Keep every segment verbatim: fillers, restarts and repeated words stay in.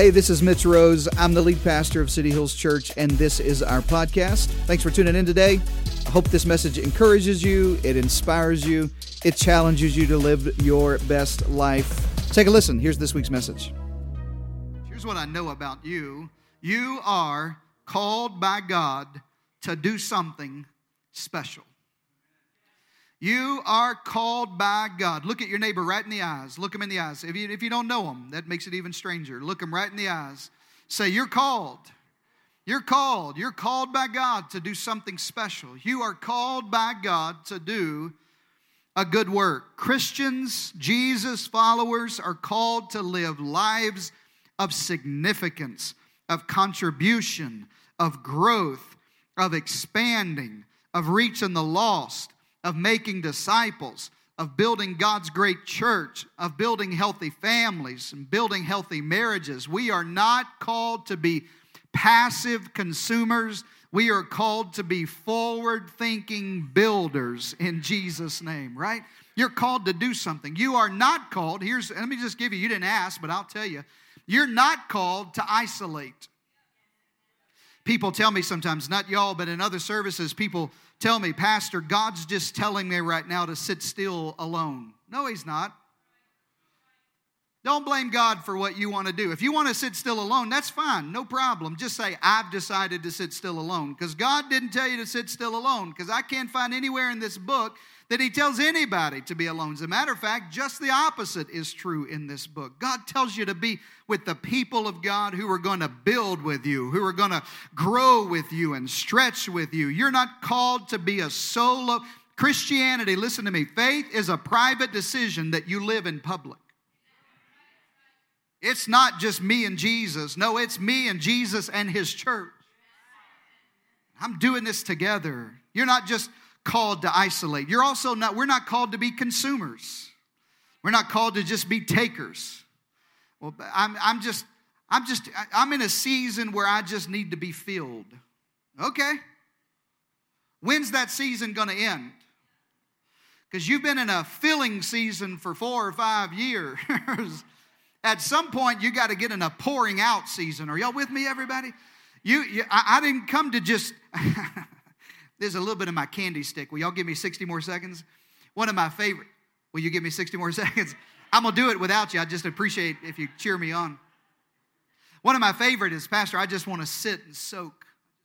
Hey, this is Mitch Rose. I'm the lead pastor of City Hills Church, and this is our podcast. Thanks for tuning in today. I hope this message encourages you, it inspires you, it challenges you to live your best life. Take a listen. Here's this week's message. Here's what I know about you. You are called by God to do something special. You are called by God. Look at your neighbor right in the eyes. Look him in the eyes. If you, if you don't know him, that makes it even stranger. Look him right in the eyes. Say, you're called. You're called. You're called by God to do something special. You are called by God to do a good work. Christians, Jesus followers are called to live lives of significance, of contribution, of growth, of expanding, of reaching the lost, of making disciples, of building God's great church, of building healthy families and building healthy marriages. We are not called to be passive consumers. We are called to be forward-thinking builders in Jesus' name, right? You're called to do something. You are not called, here's, let me just give you, you didn't ask, but I'll tell you, you're not called to isolate. People tell me sometimes, not y'all, but in other services, people tell me, Pastor, God's just telling me right now to sit still alone. No, He's not. Don't blame God for what you want to do. If you want to sit still alone, that's fine, no problem. Just say, I've decided to sit still alone. Because God didn't tell you to sit still alone. Because I can't find anywhere in this book that He tells anybody to be alone. As a matter of fact, just the opposite is true in this book. God tells you to be with the people of God who are going to build with you, who are going to grow with you and stretch with you. You're not called to be a solo. Christianity, listen to me, faith is a private decision that you live in public. It's not just me and Jesus. No, it's me and Jesus and His church. I'm doing this together. You're not just called to isolate. You're also not, we're not called to be consumers. We're not called to just be takers. Well, I'm, I'm just, I'm just, I'm in a season where I just need to be filled. Okay. When's that season going to end? Because you've been in a filling season for four or five years. At some point, you got to get in a pouring out season. Are y'all with me, everybody? You, you I, I didn't come to just... There's a little bit of my candy stick. Will y'all give me sixty more seconds? One of my favorite... Will you give me sixty more seconds? I'm going to do it without you. I just appreciate if you cheer me on. One of my favorite is, Pastor, I just want to sit and soak.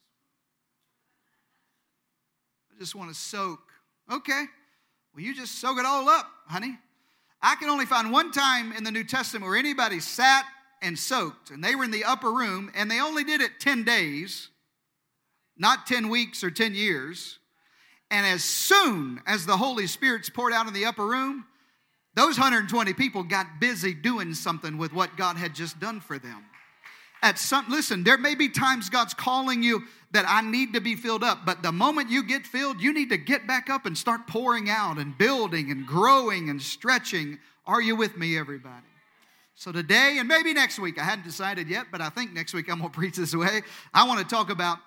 I just want to soak. Okay. Well, you just soak it all up, honey. I can only find one time in the New Testament where anybody sat and soaked, and they were in the upper room, and they only did it ten days, not ten weeks or ten years. And as soon as the Holy Spirit's poured out in the upper room, those one hundred twenty people got busy doing something with what God had just done for them. At some, listen, there may be times God's calling you that I need to be filled up, but the moment you get filled, you need to get back up and start pouring out and building and growing and stretching. Are you with me, everybody? So today, and maybe next week, I hadn't decided yet, but I think next week I'm going to preach this way. I want to talk about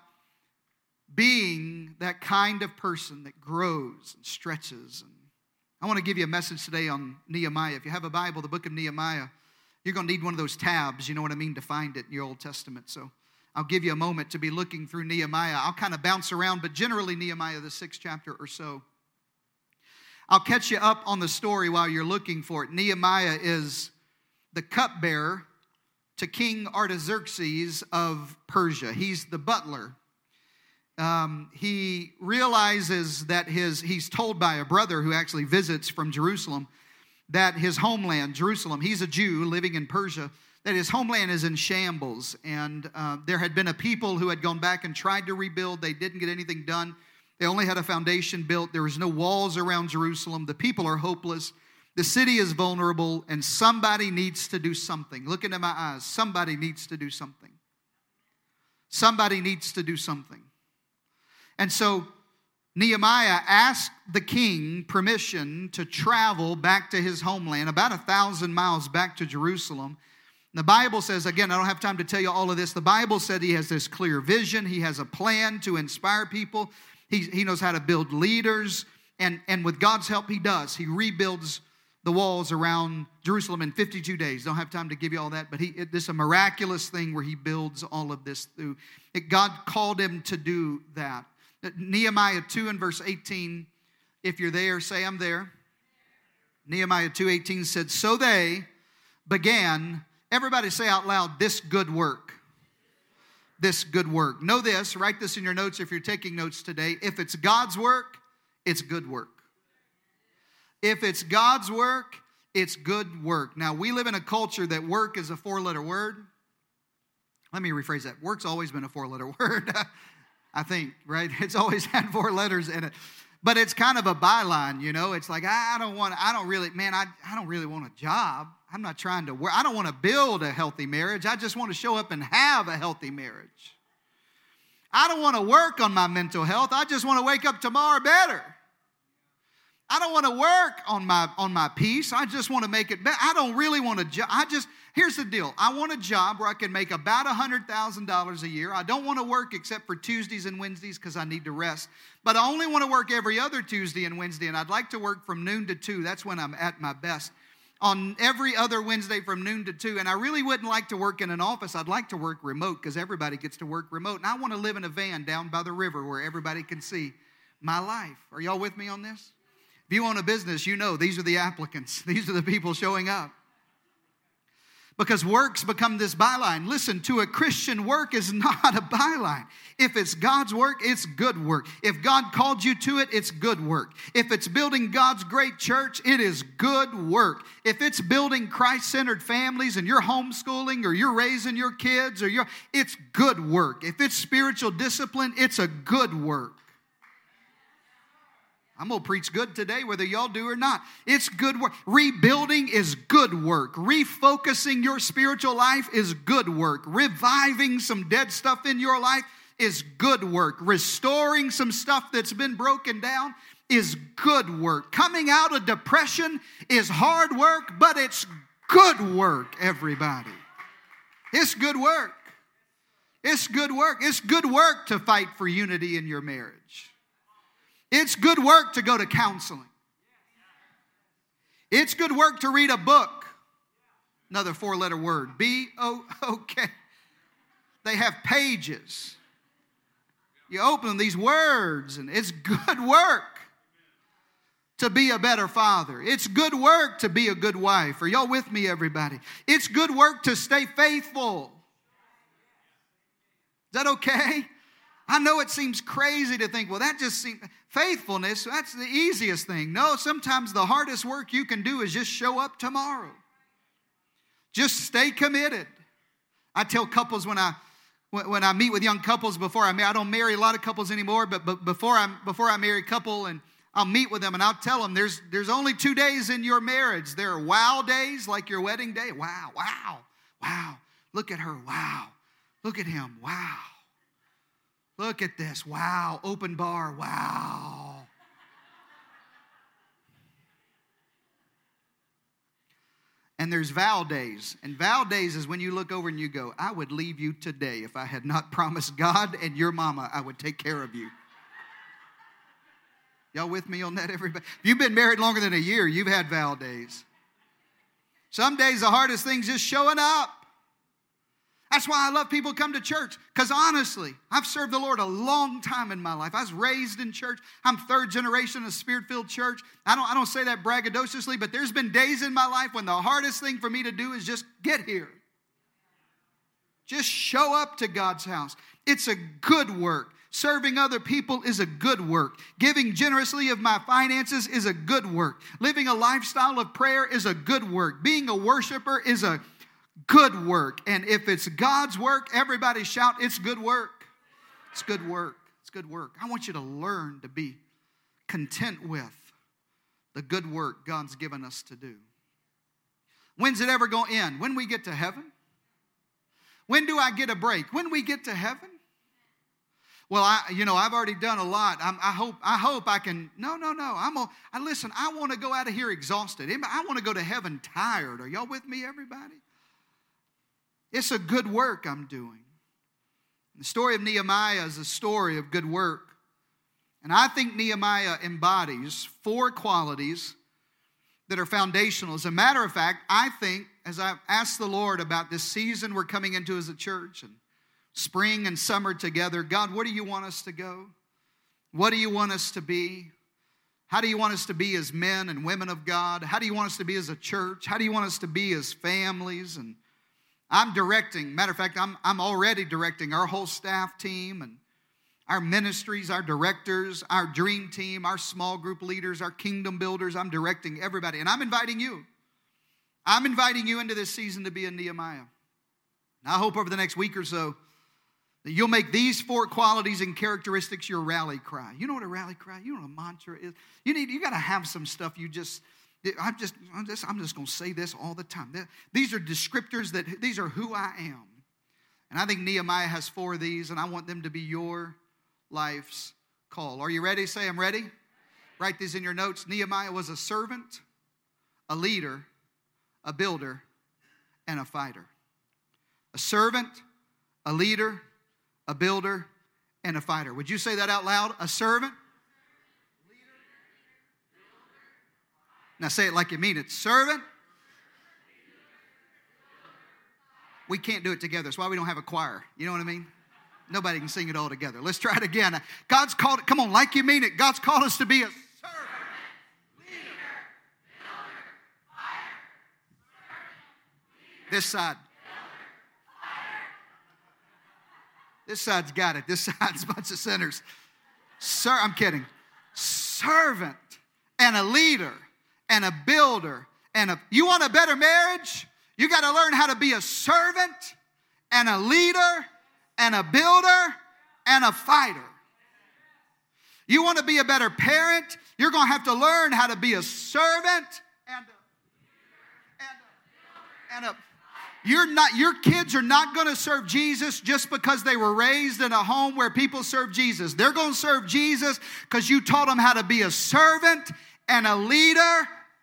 being that kind of person that grows and stretches. And I want to give you a message today on Nehemiah. If you have a Bible, the book of Nehemiah, you're going to need one of those tabs, you know what I mean, to find it in your Old Testament. So I'll give you a moment to be looking through Nehemiah. I'll kind of bounce around, but generally Nehemiah, the sixth chapter or so. I'll catch you up on the story while you're looking for it. Nehemiah is the cupbearer to King Artaxerxes of Persia. He's the butler. Um, he realizes that his, he's told by a brother who actually visits from Jerusalem that his homeland, Jerusalem, he's a Jew living in Persia, that his homeland is in shambles. And uh, there had been a people who had gone back and tried to rebuild. They didn't get anything done. They only had a foundation built. There was no walls around Jerusalem. The people are hopeless. The city is vulnerable, and somebody needs to do something. Look into my eyes. Somebody needs to do something. Somebody needs to do something. And so Nehemiah asked the king permission to travel back to his homeland, about a thousand miles back to Jerusalem. The Bible says, again, I don't have time to tell you all of this. The Bible said he has this clear vision. He has a plan to inspire people. He, he knows how to build leaders. And, and with God's help, he does. He rebuilds the walls around Jerusalem in fifty-two days. Don't have time to give you all that, but he, it, this is a miraculous thing where he builds all of this through. It, God called him to do that. Nehemiah two and verse eighteen, if you're there, say I'm there. Nehemiah two eighteen said, so they began, everybody say out loud, this good work. This good work. Know this, write this in your notes if you're taking notes today. If it's God's work, it's good work. If it's God's work, it's good work. Now, we live in a culture that work is a four-letter word. Let me rephrase that. Work's always been a four-letter word, I think, right? It's always had four letters in it. But it's kind of a byline, you know. It's like, I don't want, I don't really, man, I, I don't really want a job. I'm not trying to work. I don't want to build a healthy marriage. I just want to show up and have a healthy marriage. I don't want to work on my mental health. I just want to wake up tomorrow better. I don't want to work on my on my peace. I just want to make it better. I don't really want a job. I just, here's the deal. I want a job where I can make about one hundred thousand dollars a year. I don't want to work except for Tuesdays and Wednesdays because I need to rest. But I only want to work every other Tuesday and Wednesday, and I'd like to work from noon to two. That's when I'm at my best. On every other Wednesday from noon to two. And I really wouldn't like to work in an office. I'd like to work remote because everybody gets to work remote. And I want to live in a van down by the river where everybody can see my life. Are y'all with me on this? If you own a business, you know these are the applicants. These are the people showing up. Because works become this byline. Listen, to a Christian, work is not a byline. If it's God's work, it's good work. If God called you to it, it's good work. If it's building God's great church, it is good work. If it's building Christ-centered families and you're homeschooling or you're raising your kids, or you're, it's good work. If it's spiritual discipline, it's a good work. I'm going to preach good today, whether y'all do or not. It's good work. Rebuilding is good work. Refocusing your spiritual life is good work. Reviving some dead stuff in your life is good work. Restoring some stuff that's been broken down is good work. Coming out of depression is hard work, but it's good work, everybody. It's good work. It's good work. It's good work to fight for unity in your marriage. It's good work to go to counseling. It's good work to read a book. Another four-letter word. B O O K. They have pages. You open these words, and it's good work to be a better father. It's good work to be a good wife. Are y'all with me, everybody? It's good work to stay faithful. Is that okay? I know it seems crazy to think, well, that just seems, faithfulness, that's the easiest thing. No, sometimes the hardest work you can do is just show up tomorrow. Just stay committed. I tell couples when I when I meet with young couples before I marry, I don't marry a lot of couples anymore, but, but before I before I marry a couple, and I'll meet with them and I'll tell them there's there's only two days in your marriage. There are wow days like your wedding day. Wow, wow, wow. Look at her. Wow. Look at him. Wow. Look at this. Wow. Open bar. Wow. And there's vow days. And vow days is when you look over and you go, I would leave you today if I had not promised God and your mama I would take care of you. Y'all with me on that, everybody? If you've been married longer than a year, you've had vow days. Some days the hardest thing is just showing up. That's why I love people come to church. Because honestly, I've served the Lord a long time in my life. I was raised in church. I'm third generation of Spirit-filled church. I don't, I don't say that braggadociously, but there's been days in my life when the hardest thing for me to do is just get here. Just show up to God's house. It's a good work. Serving other people is a good work. Giving generously of my finances is a good work. Living a lifestyle of prayer is a good work. Being a worshiper is a good work. And if it's God's work, everybody shout, it's good work. It's good work. It's good work. I want you to learn to be content with the good work God's given us to do. When's it ever going to end? When we get to heaven? When do I get a break? When we get to heaven? Well, I, you know, I've already done a lot. I'm, I hope, I hope I can. No, no, no. I'm. A, I listen. I want to go out of here exhausted. I want to go to heaven tired. Are y'all with me, everybody? It's a good work I'm doing. The story of Nehemiah is a story of good work. And I think Nehemiah embodies four qualities that are foundational. As a matter of fact, I think, as I've asked the Lord about this season we're coming into as a church, and spring and summer together, God, where do you want us to go? What do you want us to be? How do you want us to be as men and women of God? How do you want us to be as a church? How do you want us to be as families? And I'm directing, matter of fact, I'm, I'm already directing our whole staff team and our ministries, our directors, our dream team, our small group leaders, our kingdom builders. I'm directing everybody. And I'm inviting you. I'm inviting you into this season to be a Nehemiah. And I hope over the next week or so that you'll make these four qualities and characteristics your rally cry. You know what a rally cry? You know what a mantra is? You need, you got to have some stuff you just, I'm just, I'm just, I'm just going to say this all the time. These are descriptors that, these are who I am. And I think Nehemiah has four of these, and I want them to be your life's call. Are you ready? Say, I'm ready. Write these in your notes. Nehemiah was a servant, a leader, a builder, and a fighter. A servant, a leader, a builder, and a fighter. Would you say that out loud? A servant, leader, builder. Now say it like you mean it. Servant. We can't do it together. That's why we don't have a choir. You know what I mean? Nobody can sing it all together. Let's try it again. God's called it, come on, like you mean it. God's called us to be a servant, leader, builder, fighter. This side. This side's got it. This side's a bunch of sinners. Sir, I'm kidding. Servant and a leader and a builder and a, you want a better marriage? You got to learn how to be a servant and a leader and a builder and a fighter. You want to be a better parent? You're going to have to learn how to be a servant and a, and a, and a You're not, your kids are not going to serve Jesus just because they were raised in a home where people serve Jesus. They're going to serve Jesus because you taught them how to be a servant and a leader.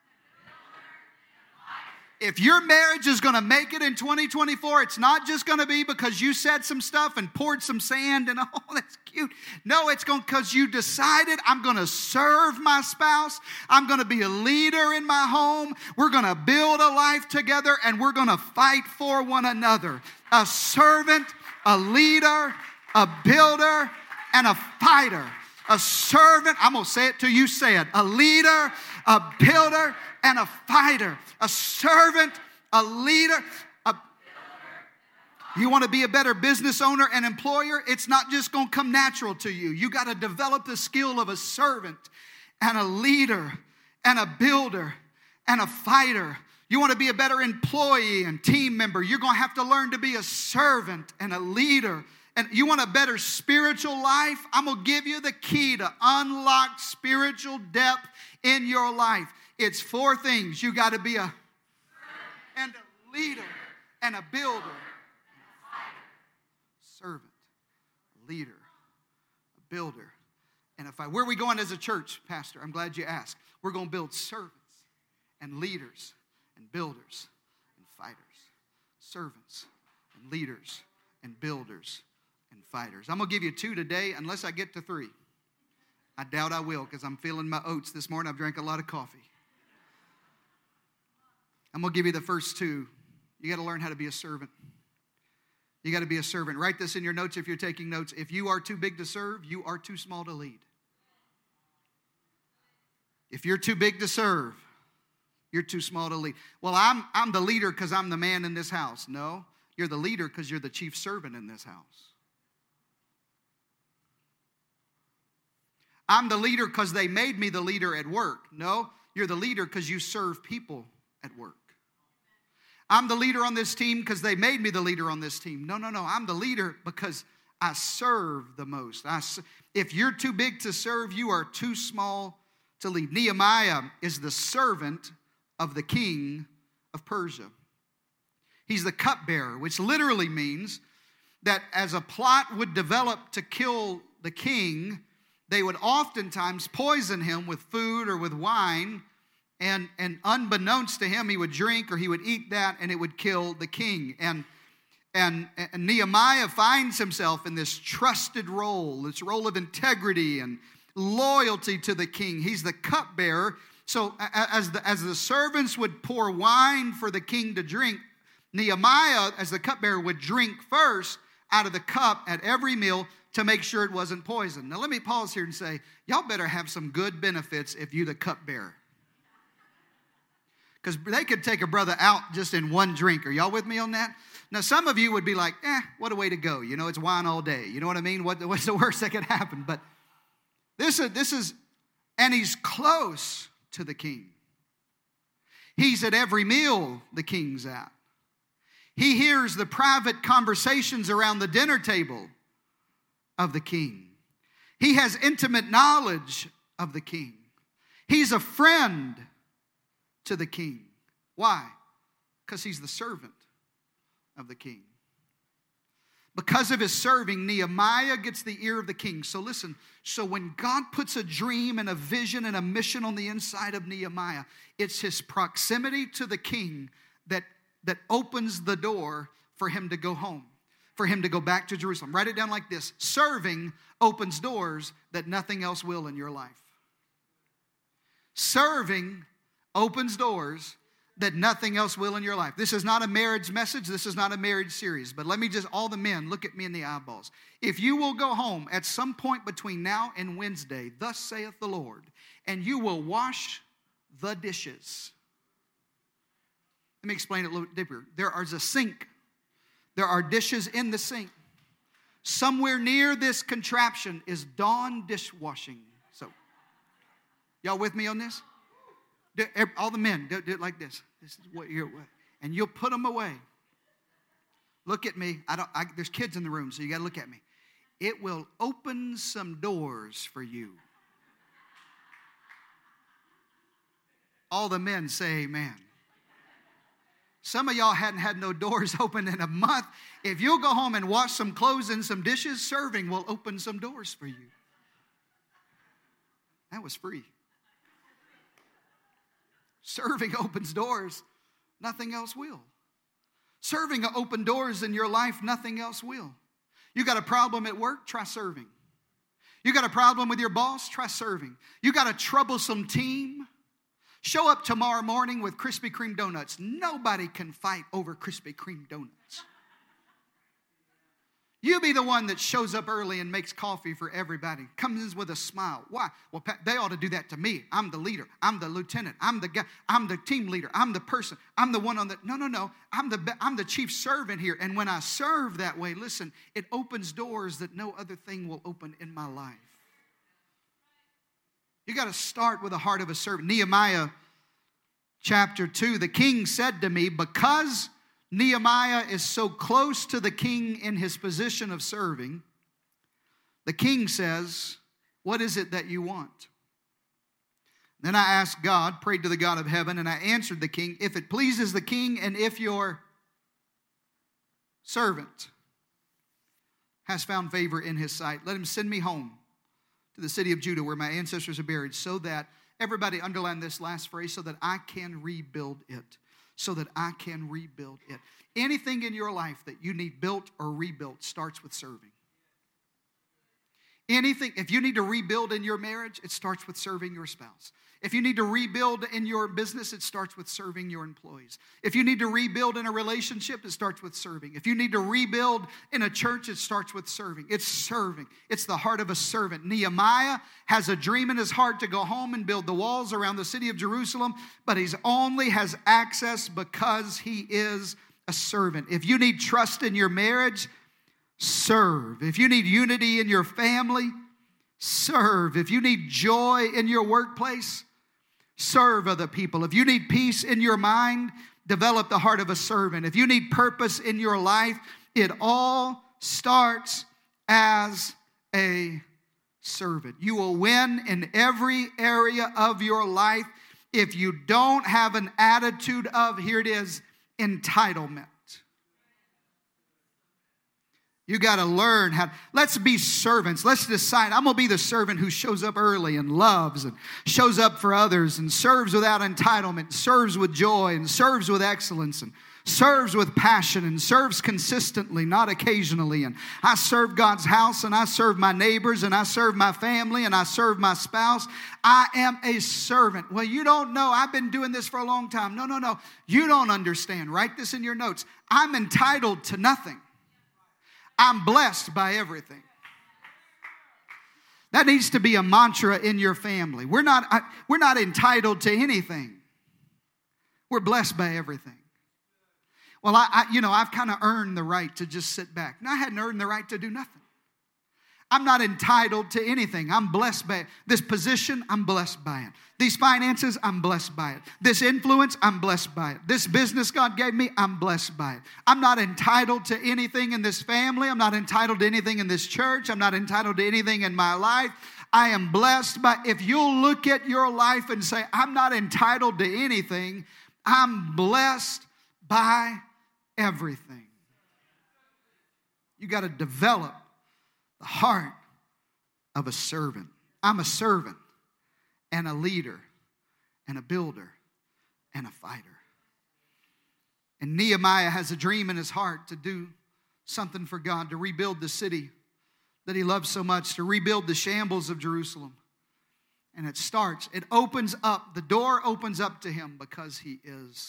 If your marriage is going to make it in twenty twenty-four, it's not just going to be because you said some stuff and poured some sand and, oh, that's cute. No, it's going because you decided, I'm going to serve my spouse. I'm going to be a leader in my home. We're going to build a life together, and we're going to fight for one another. A servant, a leader, a builder, and a fighter. A servant, I'm going to say it till you say it. A leader, a builder, and a fighter. A servant, a leader, a... You want to be a better business owner and employer? It's not just going to come natural to you. You got to develop the skill of a servant and a leader and a builder and a fighter. You want to be a better employee and team member? You're going to have to learn to be a servant and a leader. And you want a better spiritual life? I'm going to give you the key to unlock spiritual depth in your life. It's four things. You got to be a and a leader and a builder and a fighter. Servant, a leader, a builder, and a fighter. Where are we going as a church, Pastor? I'm glad you asked. We're going to build servants and leaders and builders and fighters. Servants and leaders and builders and fighters. I'm going to give you two today unless I get to three. I doubt I will because I'm feeling my oats this morning. I've drank a lot of coffee. I'm going to give you the first two. You got to learn how to be a servant. You got to be a servant. Write this in your notes if you're taking notes. If you are too big to serve, you are too small to lead. If you're too big to serve, you're too small to lead. Well, I'm, I'm the leader because I'm the man in this house. No, you're the leader because you're the chief servant in this house. I'm the leader because they made me the leader at work. No, you're the leader because you serve people at work. I'm the leader on this team because they made me the leader on this team. No, no, no. I'm the leader because I serve the most. I, if you're too big to serve, you are too small to lead. Nehemiah is the servant of the king of Persia. He's the cupbearer, which literally means that as a plot would develop to kill the king, they would oftentimes poison him with food or with wine, and, and unbeknownst to him, he would drink or he would eat that, and it would kill the king. And, and, and Nehemiah finds himself in this trusted role, this role of integrity and loyalty to the king. He's the cupbearer So as the, as the servants would pour wine for the king to drink, Nehemiah, as the cupbearer, would drink first out of the cup at every meal to make sure it wasn't poisoned. Now let me pause here and say, y'all better have some good benefits if you're the cupbearer. Because they could take a brother out just in one drink. Are y'all with me on that? Now some of you would be like, eh, what a way to go. You know, it's wine all day. You know what I mean? What, what's the worst that could happen? But this is, this is, and he's close to the king. He's at every meal the king's at. He hears the private conversations around the dinner table of the king. He has intimate knowledge of the king. He's a friend to the king. Why? Because he's the servant of the king. Because of his serving, Nehemiah gets the ear of the king. So listen, so when God puts a dream and a vision and a mission on the inside of Nehemiah, it's his proximity to the king that, that opens the door for him to go home, for him to go back to Jerusalem. Write it down like this. Serving opens doors that nothing else will in your life. Serving opens doors that nothing else will in your life. This is not a marriage message. This is not a marriage series. But let me just, all the men, look at me in the eyeballs. If you will go home at some point between now and Wednesday, thus saith the Lord, and you will wash the dishes. Let me explain it a little deeper. There is a sink. There are dishes in the sink. Somewhere near this contraption is Dawn dishwashing soap. Y'all with me on this? All the men, do, do it like this. This is what you're, and you'll put them away. Look at me. I don't. I, there's kids in the room, so you got to look at me. It will open some doors for you. All the men say amen. Some of y'all hadn't had no doors open in a month. If you'll go home and wash some clothes and some dishes, serving will open some doors for you. That was free. Serving opens doors, nothing else will. Serving will open doors in your life, nothing else will. You got a problem at work, try serving. You got a problem with your boss, try serving. You got a troublesome team, show up tomorrow morning with Krispy Kreme donuts. Nobody can fight over Krispy Kreme donuts. You be the one that shows up early and makes coffee for everybody. Comes in with a smile. Why? Well, they ought to do that to me. I'm the leader. I'm the lieutenant. I'm the guy. I'm the team leader. I'm the person. I'm the one on the, no, no, no. I'm the, I'm the chief servant here. And when I serve that way, listen, it opens doors that no other thing will open in my life. You got to start with the heart of a servant. Nehemiah chapter two, the king said to me, because Nehemiah is so close to the king in his position of serving, the king says, what is it that you want? Then I asked God, prayed to the God of heaven, and I answered the king, if it pleases the king and if your servant has found favor in his sight, let him send me home to the city of Judah where my ancestors are buried, so that, everybody underline this last phrase, so that I can rebuild it. So that I can rebuild it. Anything in your life that you need built or rebuilt starts with serving. Anything, if you need to rebuild in your marriage, it starts with serving your spouse. If you need to rebuild in your business, it starts with serving your employees. If you need to rebuild in a relationship, it starts with serving. If you need to rebuild in a church, it starts with serving. It's serving. It's the heart of a servant. Nehemiah has a dream in his heart to go home and build the walls around the city of Jerusalem, but he only has access because he is a servant. If you need trust in your marriage, serve. If you need unity in your family, serve. If you need joy in your workplace, serve other people. If you need peace in your mind, develop the heart of a servant. If you need purpose in your life, it all starts as a servant. You will win in every area of your life if you don't have an attitude of, here it is, entitlement. You got to learn how. Let's be servants. Let's decide, I'm going to be the servant who shows up early and loves and shows up for others and serves without entitlement, serves with joy and serves with excellence and serves with passion and serves consistently, not occasionally. And I serve God's house, and I serve my neighbors, and I serve my family, and I serve my spouse. I am a servant. Well, you don't know. I've been doing this for a long time. No, no, no. You don't understand. Write this in your notes. I'm entitled to nothing. I'm blessed by everything. That needs to be a mantra in your family. We're not, we're not entitled to anything. We're blessed by everything. Well, I, I you know, I've kind of earned the right to just sit back. No, I hadn't earned the right to do nothing. I'm not entitled to anything. I'm blessed by it. This position, I'm blessed by it. These finances, I'm blessed by it. This influence, I'm blessed by it. This business God gave me, I'm blessed by it. I'm not entitled to anything in this family. I'm not entitled to anything in this church. I'm not entitled to anything in my life. I am blessed by, if you'll look at your life and say, I'm not entitled to anything, I'm blessed by everything. You got to develop the heart of a servant. I'm a servant and a leader and a builder and a fighter. And Nehemiah has a dream in his heart to do something for God, to rebuild the city that he loves so much, to rebuild the shambles of Jerusalem. And it starts, it opens up, the door opens up to him because he is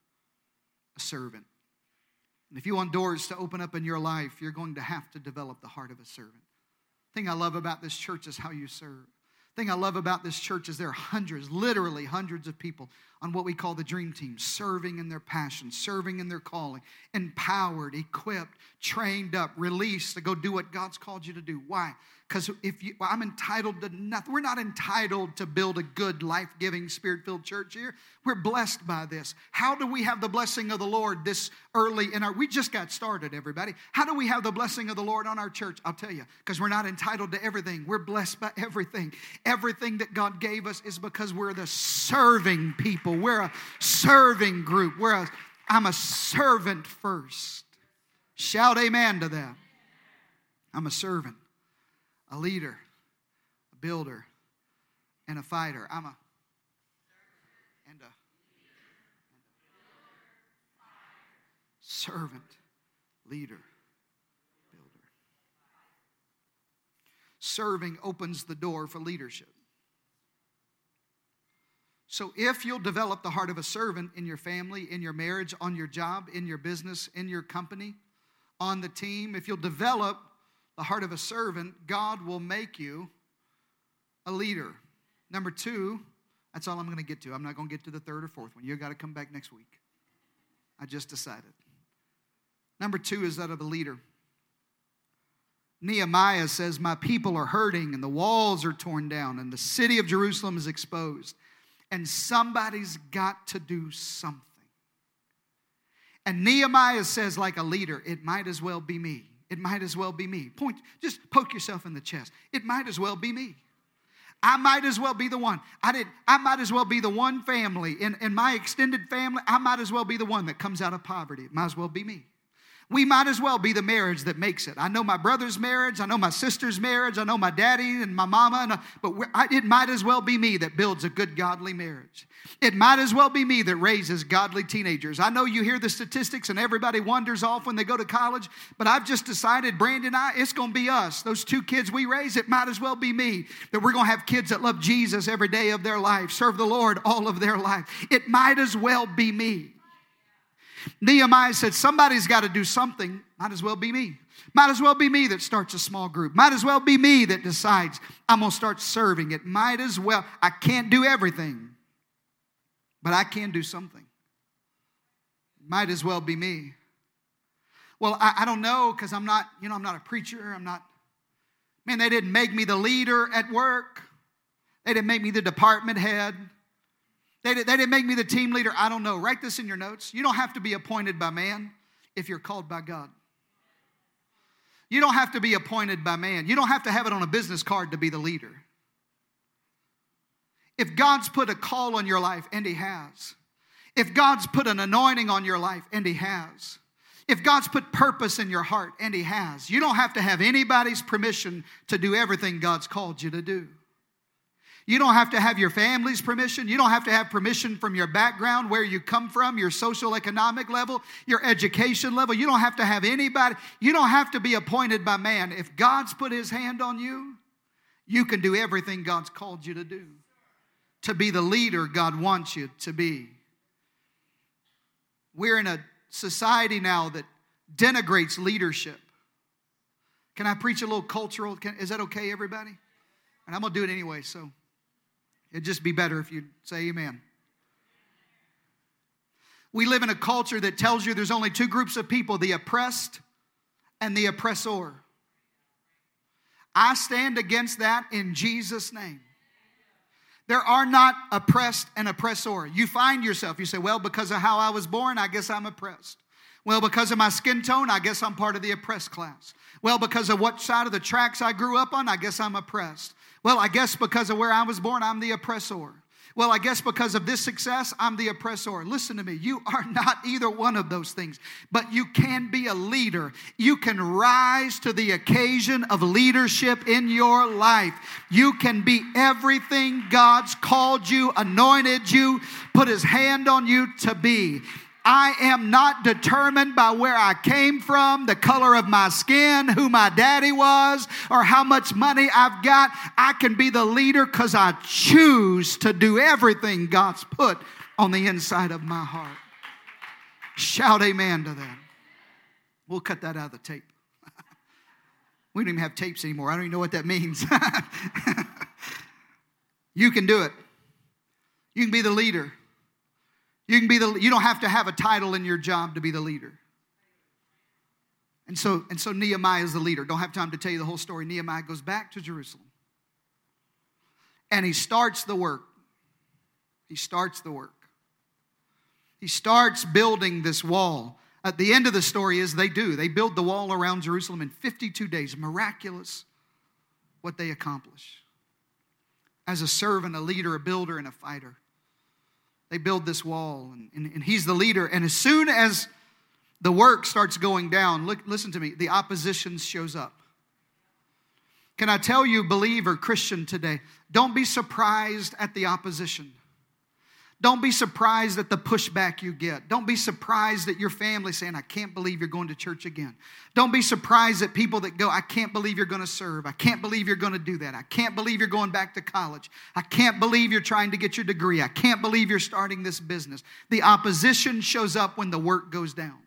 a servant. And if you want doors to open up in your life, you're going to have to develop the heart of a servant. The thing I love about this church is how you serve. The thing I love about this church is there are hundreds, literally hundreds of people on what we call the dream team, serving in their passion, serving in their calling, empowered, equipped, trained up, released to go do what God's called you to do. Why? Because if you, well, I'm entitled to nothing. We're not entitled to build a good, life-giving, spirit-filled church here. We're blessed by this. How do we have the blessing of the Lord this early in our, we just got started, everybody. How do we have the blessing of the Lord on our church? I'll tell you, because we're not entitled to everything. We're blessed by everything. Everything that God gave us is because we're the serving people. We're a serving group. We're a, I'm a servant first. Shout amen to that. I'm a servant, a leader, a builder, and a fighter. I'm a and a, and a servant, leader, builder. Serving opens the door for leadership. So if you'll develop the heart of a servant in your family, in your marriage, on your job, in your business, in your company, on the team, if you'll develop the heart of a servant, God will make you a leader. Number two, that's all I'm going to get to. I'm not going to get to the third or fourth one. You've got to come back next week. I just decided. Number two is that of a leader. Nehemiah says, my people are hurting and the walls are torn down and the city of Jerusalem is exposed. And somebody's got to do something. And Nehemiah says, like a leader, it might as well be me. It might as well be me. Point, just poke yourself in the chest. It might as well be me. I might as well be the one. I did. I might as well be the one family in, in my extended family. I might as well be the one that comes out of poverty. It might as well be me. We might as well be the marriage that makes it. I know my brother's marriage. I know my sister's marriage. I know my daddy and my mama. And, but I, it might as well be me that builds a good, godly marriage. It might as well be me that raises godly teenagers. I know you hear the statistics and everybody wanders off when they go to college. But I've just decided, Brandon and I, it's going to be us. Those two kids we raise, it might as well be me. That we're going to have kids that love Jesus every day of their life. Serve the Lord all of their life. It might as well be me. Nehemiah said, somebody's got to do something. Might as well be me. Might as well be me that starts a small group. Might as well be me that decides I'm going to start serving. It might as well. I can't do everything, but I can do something. Might as well be me. Well, I, I don't know because I'm not, you know, I'm not a preacher. I'm not, man, they didn't make me the leader at work. They didn't make me the department head. They, they didn't make me the team leader. I don't know. Write this in your notes. You don't have to be appointed by man if you're called by God. You don't have to be appointed by man. You don't have to have it on a business card to be the leader. If God's put a call on your life, and He has. If God's put an anointing on your life, and He has. If God's put purpose in your heart, and He has. You don't have to have anybody's permission to do everything God's called you to do. You don't have to have your family's permission. You don't have to have permission from your background, where you come from, your social economic level, your education level. You don't have to have anybody. You don't have to be appointed by man. If God's put his hand on you, you can do everything God's called you to do, to be the leader God wants you to be. We're in a society now that denigrates leadership. Can I preach a little cultural? Can, is that okay, everybody? And I'm going to do it anyway, so it'd just be better if you say amen. We live in a culture that tells you there's only two groups of people, the oppressed and the oppressor. I stand against that in Jesus' name. There are not oppressed and oppressor. You find yourself, you say, well, because of how I was born, I guess I'm oppressed. Well, because of my skin tone, I guess I'm part of the oppressed class. Well, because of what side of the tracks I grew up on, I guess I'm oppressed. Well, I guess because of where I was born, I'm the oppressor. Well, I guess because of this success, I'm the oppressor. Listen to me. You are not either one of those things, but you can be a leader. You can rise to the occasion of leadership in your life. You can be everything God's called you, anointed you, put his hand on you to be. I am not determined by where I came from, the color of my skin, who my daddy was, or how much money I've got. I can be the leader because I choose to do everything God's put on the inside of my heart. Shout amen to that. We'll cut that out of the tape. We don't even have tapes anymore. I don't even know what that means. You can do it. You can be the leader. You can be the, you don't have to have a title in your job to be the leader. And so, and so Nehemiah is the leader. Don't have time to tell you the whole story. Nehemiah goes back to Jerusalem. And he starts the work. He starts the work. He starts building this wall. At the end of the story is they do. They build the wall around Jerusalem in fifty-two days. Miraculous what they accomplish. As a servant, a leader, a builder, and a fighter. They build this wall, and, and, and he's the leader. And as soon as the work starts going down, look, listen to me, the opposition shows up. Can I tell you, believer, Christian today, don't be surprised at the opposition. Don't be surprised at the pushback you get. Don't be surprised at your family saying, I can't believe you're going to church again. Don't be surprised at people that go, I can't believe you're going to serve. I can't believe you're going to do that. I can't believe you're going back to college. I can't believe you're trying to get your degree. I can't believe you're starting this business. The opposition shows up when the work goes down.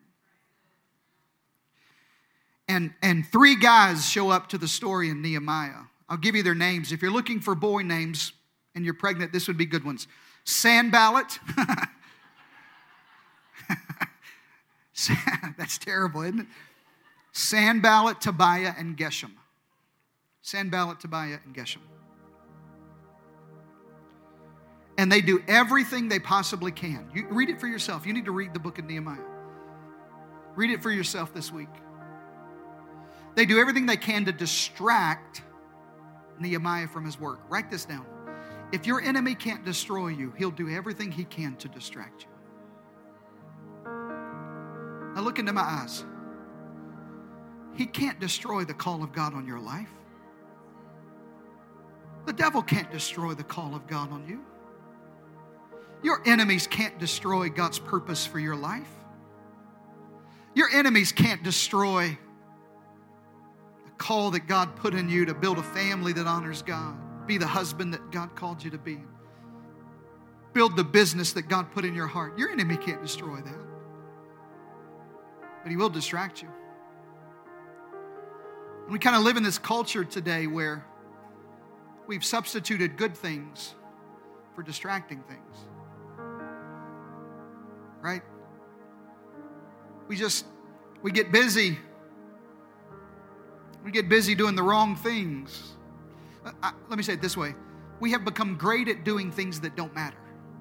And, and three guys show up to the story in Nehemiah. I'll give you their names. If you're looking for boy names and you're pregnant, this would be good ones. Sanballat. That's terrible, isn't it? Sanballat, Tobiah, and Geshem. Sanballat, Tobiah, and Geshem. And they do everything they possibly can. You read it for yourself. You need to read the book of Nehemiah. Read it for yourself this week. They do everything they can to distract Nehemiah from his work. Write this down. If your enemy can't destroy you, he'll do everything he can to distract you. Now look into my eyes. He can't destroy the call of God on your life. The devil can't destroy the call of God on you. Your enemies can't destroy God's purpose for your life. Your enemies can't destroy the call that God put in you to build a family that honors God. Be the husband that God called you to be. Build the business that God put in your heart. Your enemy can't destroy that. But he will distract you. And we kind of live in this culture today where we've substituted good things for distracting things. Right? We just, we get busy. We get busy doing the wrong things. I, let me say it this way. We have become great at doing things that don't matter.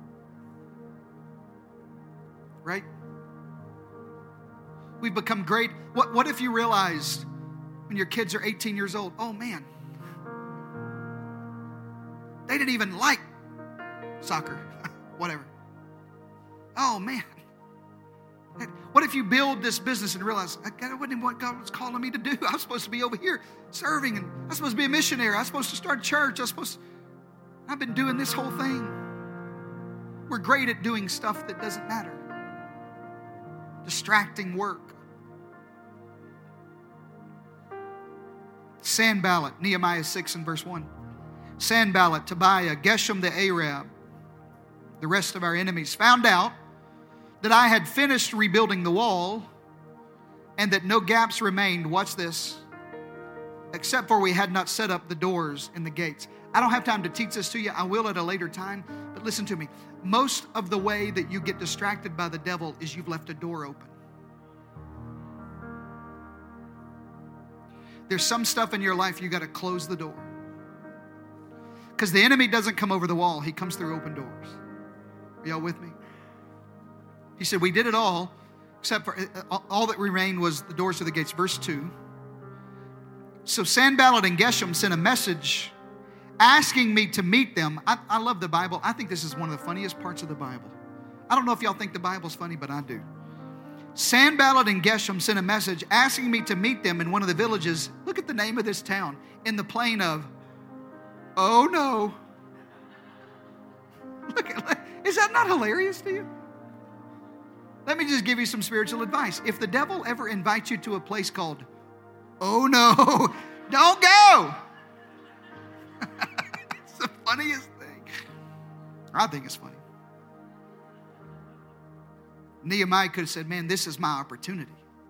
Right? We've become great. What, what if you realized when your kids are eighteen years old, oh man, they didn't even like soccer, whatever. Oh man. What if you build this business and realize, that wasn't what God was calling me to do. I'm supposed to be over here serving, and I'm supposed to be a missionary. I'm supposed to start a church. I'm supposed to, I've been doing this whole thing. We're great at doing stuff that doesn't matter. Distracting work. Sanballat, Nehemiah six and verse one. Sanballat, Tobiah, Geshem the Arab, the rest of our enemies, found out that I had finished rebuilding the wall and that no gaps remained, watch this, except for we had not set up the doors and the gates. I don't have time to teach this to you. I will at a later time. But listen to me. Most of the way that you get distracted by the devil is you've left a door open. There's some stuff in your life you got to close the door. Because the enemy doesn't come over the wall. He comes through open doors. Are y'all with me? He said, we did it all, except for all that remained was the doors to the gates. Verse two. So Sanballat and Geshem sent a message asking me to meet them. I, I love the Bible. I think this is one of the funniest parts of the Bible. I don't know if y'all think the Bible's funny, but I do. Sanballat and Geshem sent a message asking me to meet them in one of the villages. Look at the name of this town. In the plain of, oh no. Look at, is that not hilarious to you? Let me just give you some spiritual advice. If the devil ever invites you to a place called, oh no, don't go. It's the funniest thing. I think it's funny. Nehemiah could have said, man, this is my opportunity.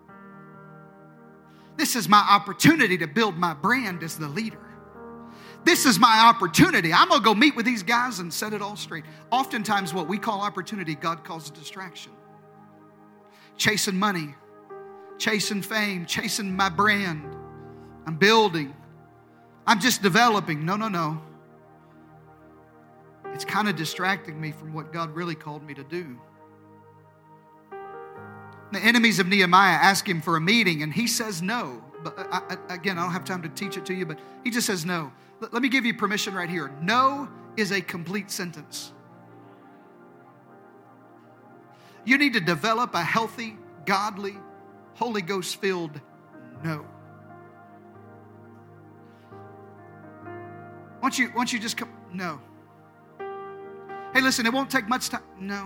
This is my opportunity to build my brand as the leader. This is my opportunity. I'm going to go meet with these guys and set it all straight. Oftentimes what we call opportunity, God calls a distraction. Chasing money, chasing fame, chasing my brand. I'm building. I'm just developing. No, no, no. It's kind of distracting me from what God really called me to do. The enemies of Nehemiah ask him for a meeting, and he says no. But I, I, again, I don't have time to teach it to you, but he just says no. Let, let me give you permission right here. No is a complete sentence. You need to develop a healthy, godly, Holy Ghost-filled no. Once you, once you just come, no. Hey, listen, it won't take much time. No.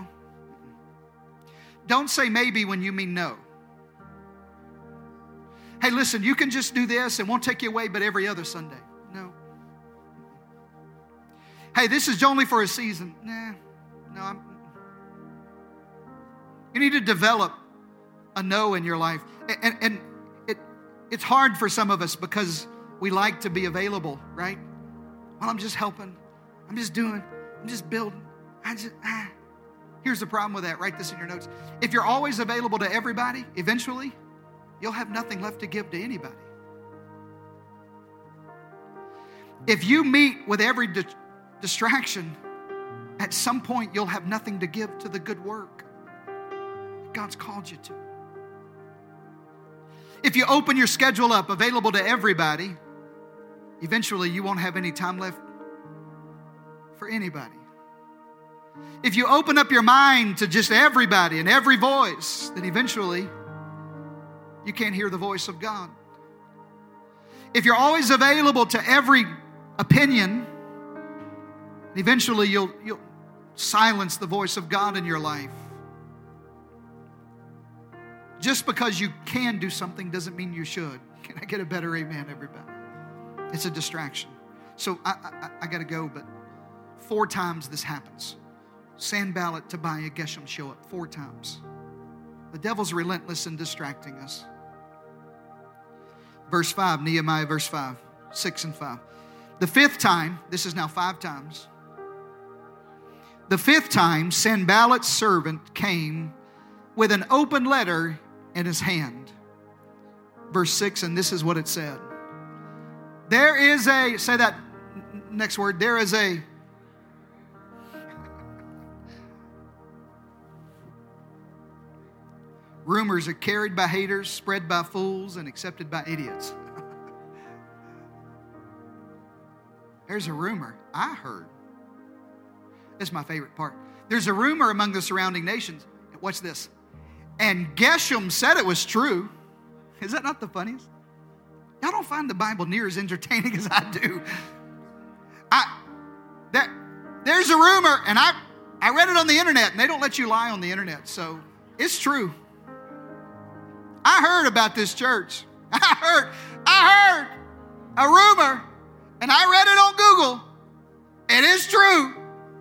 Don't say maybe when you mean no. Hey, listen, you can just do this. It won't take you away but every other Sunday. No. Hey, this is only for a season. Nah, no. I'm, you need to develop a no in your life. And, and it, it's hard for some of us because we like to be available, right? Well, I'm just helping. I'm just doing. I'm just building. I just, ah. Here's the problem with that. Write this in your notes. If you're always available to everybody, eventually, you'll have nothing left to give to anybody. If you meet with every di- distraction, at some point, you'll have nothing to give to the good work that God's called you to. If you open your schedule up, available to everybody, eventually, you won't have any time left for anybody. If you open up your mind to just everybody and every voice, then eventually you can't hear the voice of God. If you're always available to every opinion, eventually you'll, you'll silence the voice of God in your life. Just because you can do something doesn't mean you should. Can I get a better amen, everybody? It's a distraction. So I, I, I got to go, but four times this happens. Sanballat, Tobiah, Geshem show up four times. The devil's relentless in distracting us. Verse five, Nehemiah verse five, six and five. The fifth time, this is now five times. The fifth time, Sanballat's servant came with an open letter in his hand. Verse six, and this is what it said. There is a, say that next word, there is a, rumors are carried by haters, spread by fools, and accepted by idiots. There's a rumor. I heard. This is my favorite part. There's a rumor among the surrounding nations. Watch this. And Geshem said it was true. Is that not the funniest? Y'all don't find the Bible near as entertaining as I do. I that There's a rumor, and I, I read it on the internet, and they don't let you lie on the internet, so it's true. I heard about this church. I heard, I heard a rumor, and I read it on Google. It is true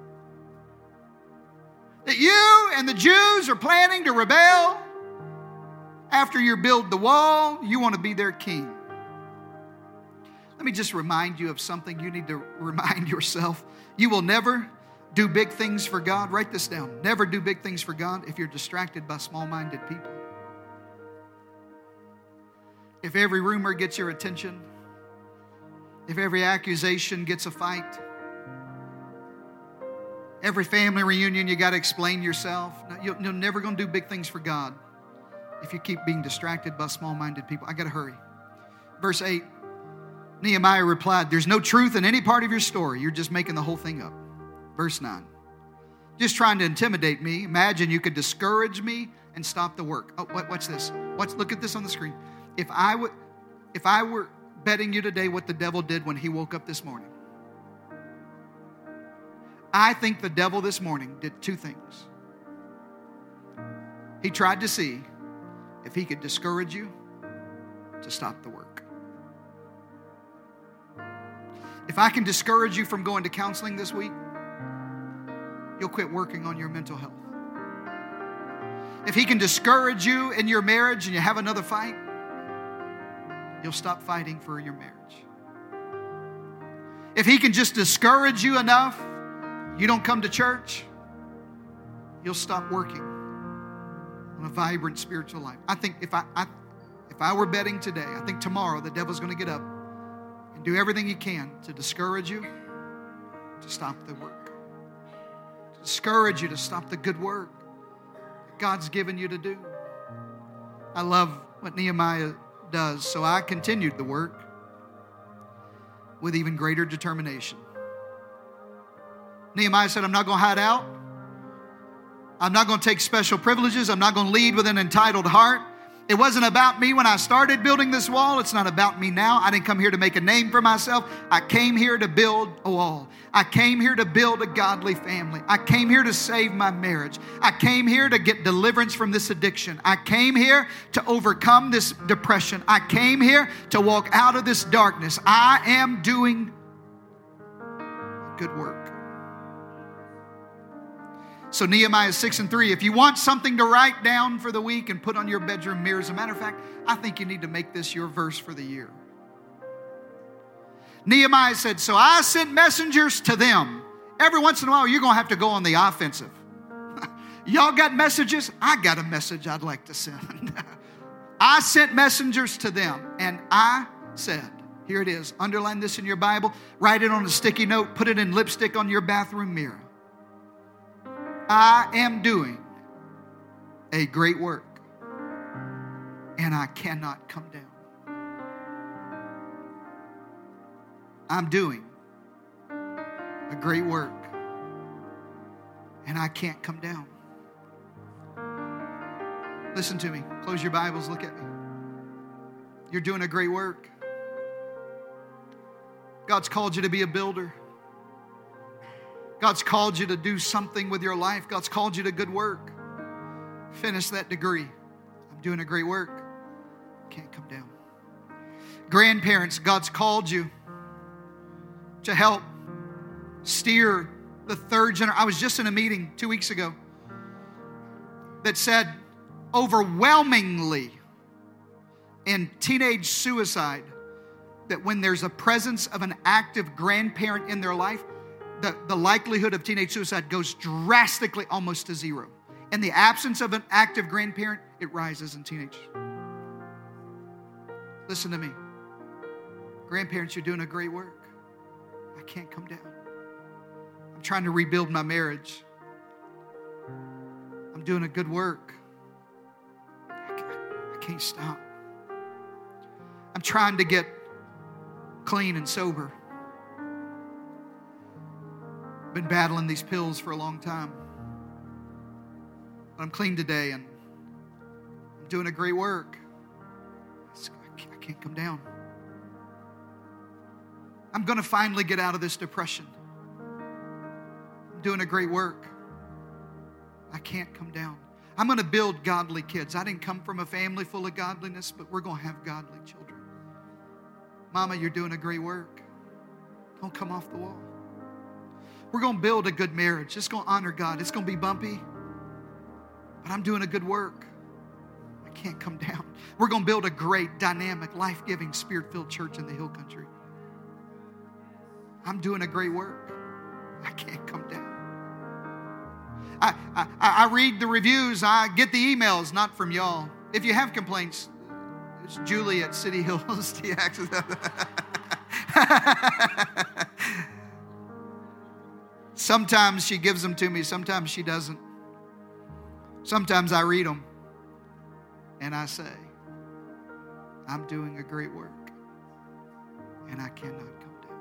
that you and the Jews are planning to rebel. After you build the wall, you want to be their king. Let me just remind you of something you need to remind yourself. You will never do big things for God. Write this down. Never do big things for God if you're distracted by small-minded people. If every rumor gets your attention, if every accusation gets a fight, every family reunion you got to explain yourself, you're never going to do big things for God if you keep being distracted by small-minded people. I got to hurry. Verse eight, Nehemiah replied, there's no truth in any part of your story. You're just making the whole thing up. Verse nine, just trying to intimidate me. Imagine you could discourage me and stop the work. Oh, what, what's this? What's, look at this on the screen. If I would, if I were betting you today what the devil did when he woke up this morning, I think the devil this morning did two things. He tried to see if he could discourage you to stop the work. If I can discourage you from going to counseling this week, you'll quit working on your mental health. If he can discourage you in your marriage and you have another fight, you'll stop fighting for your marriage. If he can just discourage you enough, you don't come to church, you'll stop working on a vibrant spiritual life. I think if I, I if I were betting today, I think tomorrow the devil's going to get up and do everything he can to discourage you to stop the work. To discourage you to stop the good work that God's given you to do. I love what Nehemiah does. So I continued the work with even greater determination. Nehemiah said, I'm not going to hide out. I'm not going to take special privileges. I'm not going to lead with an entitled heart. It wasn't about me when I started building this wall. It's not about me now. I didn't come here to make a name for myself. I came here to build a wall. I came here to build a godly family. I came here to save my marriage. I came here to get deliverance from this addiction. I came here to overcome this depression. I came here to walk out of this darkness. I am doing good work. So Nehemiah six and three, if you want something to write down for the week and put on your bedroom mirror, as a matter of fact, I think you need to make this your verse for the year. Nehemiah said, so I sent messengers to them. Every once in a while, you're going to have to go on the offensive. Y'all got messages? I got a message I'd like to send. I sent messengers to them, and I said, here it is. Underline this in your Bible. Write it on a sticky note. Put it in lipstick on your bathroom mirror. I am doing a great work, and I cannot come down. I'm doing a great work, and I can't come down. Listen to me. Close your Bibles. Look at me. You're doing a great work. God's called you to be a builder. God's called you to do something with your life. God's called you to good work. Finish that degree. I'm doing a great work. Can't come down. Grandparents, God's called you to help steer the third generation. I was just in a meeting two weeks ago that said overwhelmingly in teenage suicide that when there's a presence of an active grandparent in their life, The, the likelihood of teenage suicide goes drastically almost to zero. In the absence of an active grandparent, it rises in teenagers. Listen to me. Grandparents, you're doing a great work. I can't come down. I'm trying to rebuild my marriage. I'm doing a good work. I can't stop. I'm trying to get clean and sober. Been battling these pills for a long time. But I'm clean today and I'm doing a great work. I can't come down. I'm going to finally get out of this depression. I'm doing a great work. I can't come down. I'm going to build godly kids. I didn't come from a family full of godliness, but we're going to have godly children. Mama, you're doing a great work. Don't come off the wall. We're going to build a good marriage. It's going to honor God. It's going to be bumpy, but I'm doing a good work. I can't come down. We're going to build a great, dynamic, life-giving, spirit-filled church in the Hill Country. I'm doing a great work. I can't come down. I, I, I read the reviews. I get the emails, not from y'all. If you have complaints, it's Julie at City Hills T X. Sometimes she gives them to me. Sometimes she doesn't. Sometimes I read them and I say, I'm doing a great work and I cannot come down.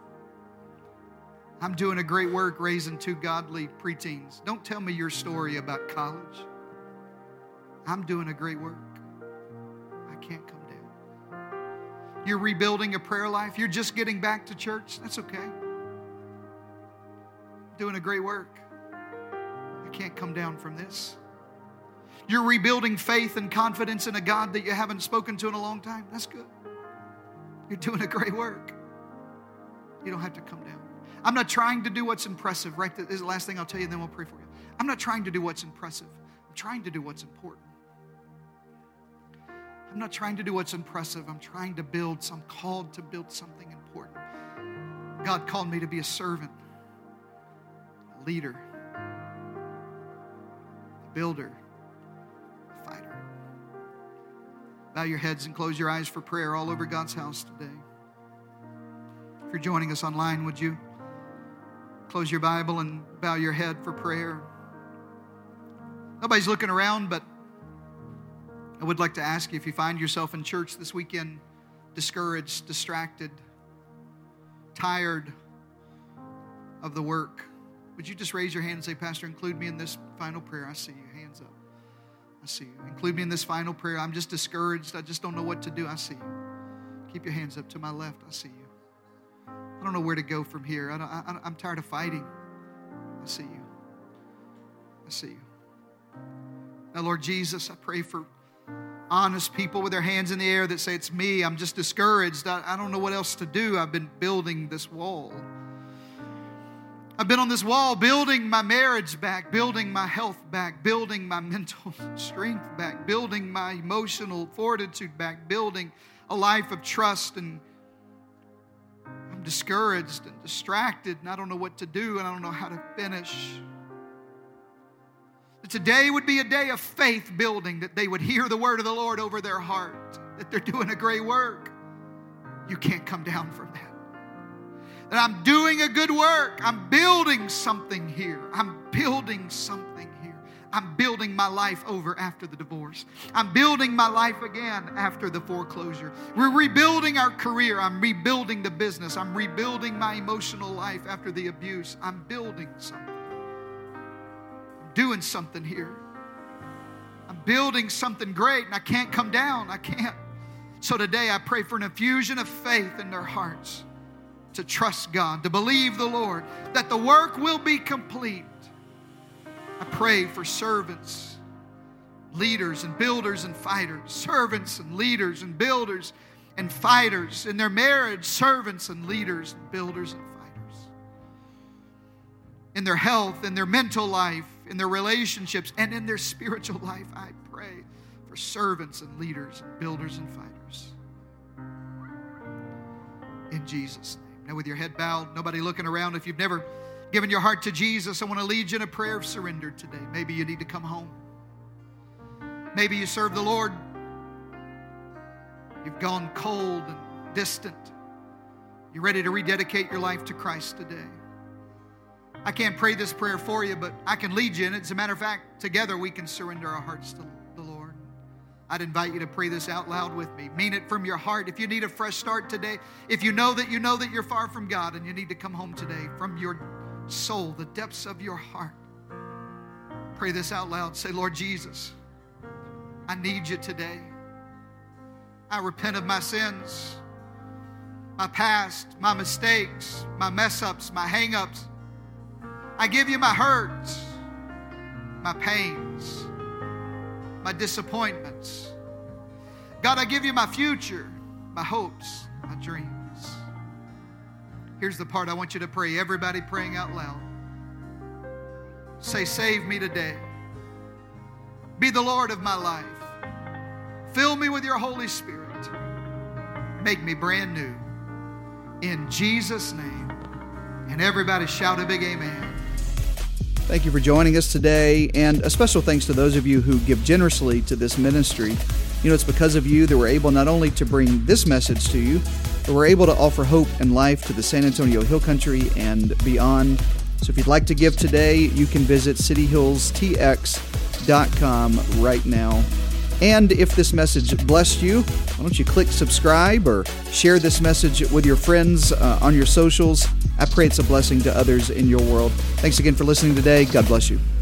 I'm doing a great work raising two godly preteens. Don't tell me your story about college. I'm doing a great work. I can't come down. You're rebuilding a prayer life. You're just getting back to church. That's okay. Doing a great work. I can't come down from this. You're rebuilding faith and confidence in a God that you haven't spoken to in a long time. That's good. You're doing a great work. You don't have to come down. I'm not trying to do what's impressive, right? This is the last thing I'll tell you, and then we'll pray for you. I'm not trying to do what's impressive. I'm trying to do what's important. I'm not trying to do what's impressive. I'm trying to build, so I'm called to build something important. God called me to be a servant, a leader, a builder, a fighter. Bow your heads and close your eyes for prayer all over God's house today. If you're joining us online, would you close your Bible and bow your head for prayer? Nobody's looking around, but I would like to ask you, if you find yourself in church this weekend discouraged, distracted, tired of the work, would you just raise your hand and say, Pastor, include me in this final prayer? I see you. Hands up. I see you. Include me in this final prayer. I'm just discouraged. I just don't know what to do. I see you. Keep your hands up to my left. I see you. I don't know where to go from here. I don't, I, I'm tired of fighting. I see you. I see you. Now, Lord Jesus, I pray for honest people with their hands in the air that say, it's me. I'm just discouraged. I, I don't know what else to do. I've been building this wall. I've been on this wall building my marriage back, building my health back, building my mental strength back, building my emotional fortitude back, building a life of trust, and I'm discouraged and distracted, and I don't know what to do, and I don't know how to finish. That today would be a day of faith building, that they would hear the word of the Lord over their heart, that they're doing a great work. You can't come down from that. That I'm doing a good work. I'm building something here. I'm building something here. I'm building my life over after the divorce. I'm building my life again after the foreclosure. We're rebuilding our career. I'm rebuilding the business. I'm rebuilding my emotional life after the abuse. I'm building something. I'm doing something here. I'm building something great, and I can't come down. I can't. So today I pray for an infusion of faith in their hearts to trust God, to believe the Lord, that the work will be complete. I pray for servants, leaders, and builders and fighters. Servants and leaders and builders and fighters. In their marriage, servants and leaders and builders and fighters. In their health, in their mental life, in their relationships, and in their spiritual life, I pray for servants and leaders and builders and fighters. In Jesus' name. Now, with your head bowed, nobody looking around, if you've never given your heart to Jesus, I want to lead you in a prayer of surrender today. Maybe you need to come home. Maybe you serve the Lord. You've gone cold and distant. You're ready to rededicate your life to Christ today. I can't pray this prayer for you, but I can lead you in it. As a matter of fact, together we can surrender our hearts to the Lord. I'd invite you to pray this out loud with me. Mean it from your heart. If you need a fresh start today, if you know that you know that you're far from God and you need to come home today from your soul, the depths of your heart, pray this out loud. Say, Lord Jesus, I need you today. I repent of my sins, my past, my mistakes, my mess-ups, my hang-ups. I give you my hurts, my pains, my disappointments. God, I give you my future, my hopes, my dreams. Here's the part I want you to pray. Everybody praying out loud. Say, save me today. Be the Lord of my life. Fill me with your Holy Spirit. Make me brand new. In Jesus' name. And everybody shout a big amen. Thank you for joining us today, and a special thanks to those of you who give generously to this ministry. You know, it's because of you that we're able not only to bring this message to you, but we're able to offer hope and life to the San Antonio Hill Country and beyond. So if you'd like to give today, you can visit city hills t x dot com right now. And if this message blessed you, why don't you click subscribe or share this message with your friends uh, on your socials. I pray it's a blessing to others in your world. Thanks again for listening today. God bless you.